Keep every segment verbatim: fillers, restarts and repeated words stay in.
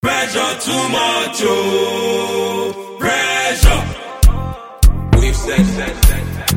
Pressure too much, oh. Pressure. We've said, said, said, said.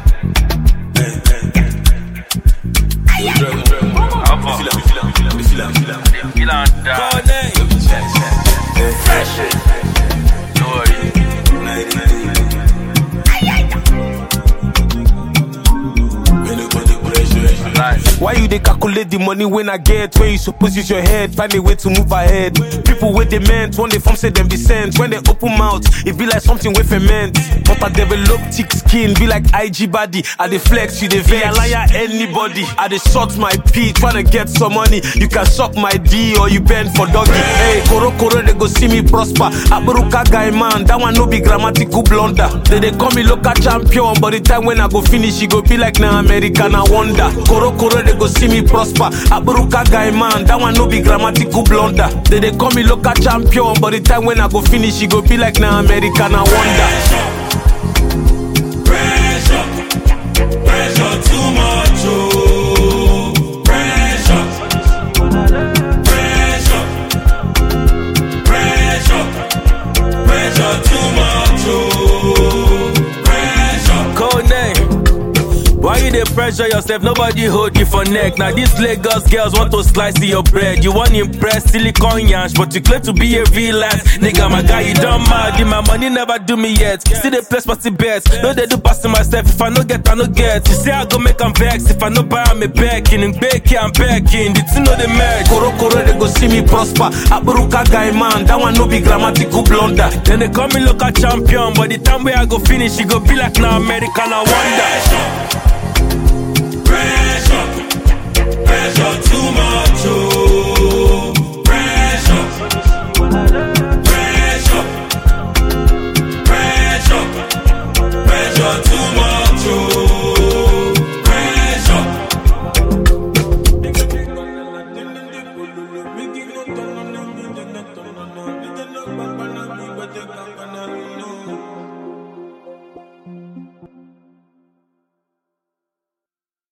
Why you they calculate the money when I get? When you suppose use your head, find a way to move ahead. People with they meant, when they form say them be sent. When they open mouth, it be like something with ferment. But I develop thick skin, be like I G body. I dey flex, you dey vex. I liar anybody. I dey short my pee, tryna get some money. You can suck my D or you bend for doggy. Hey, Koro Koro, they go see me prosper. Aburuka guy man, that one no be grammatical blunder. They they call me local champion, but the time when I go finish, it go be like na American I wonder. Koro Koro, they go see me prosper. Aburuka guy man, that one no be grammatical blunder. They they call me local champion, but the time when I go finish, it go be like na American I wonder. Pressure, pressure too much, oh. Pressure, pressure, pressure, pressure too much, oh. Pressure. Code name. Why you dey pressure yourself? Nobody hold you for neck. Now these Lagos girls want to slice your bread. You want impress silicon yansh, but you claim to be a real ass nigga. My guy, you don't mad. My money never do me yet. Still they place party bets. No they do passing myself. If I no get, I no get. You say I go make them vex. If I no buy, I'm a backing and baking, I'm backing. The two know the match. Koro Koro, they go see me prosper. Aburuka guy man, that one no be grammatical blunder. Then they call me local champion, but the time where I go finish, it go be like now American I wonder. Pressure, pressure too much, oh. Pressure, pressure, pressure, pressure too much, oh. Pressure.